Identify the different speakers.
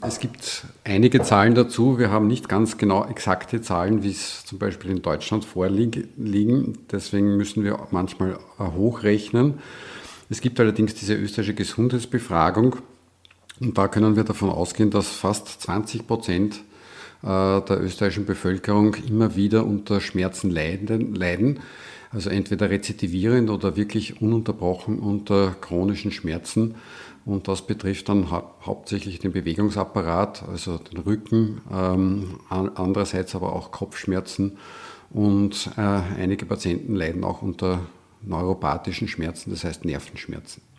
Speaker 1: Es gibt einige Zahlen dazu. Wir haben nicht ganz genau exakte Zahlen, wie es zum Beispiel in Deutschland vorliegen. Deswegen müssen wir manchmal hochrechnen. Es gibt allerdings diese österreichische Gesundheitsbefragung und da können wir davon ausgehen, dass fast 20% der österreichischen Bevölkerung immer wieder unter Schmerzen leiden. Also entweder rezidivierend oder wirklich ununterbrochen unter chronischen Schmerzen. Und das betrifft dann hauptsächlich den Bewegungsapparat, also den Rücken, andererseits aber auch Kopfschmerzen. Und einige Patienten leiden auch unter neuropathischen Schmerzen, das heißt Nervenschmerzen.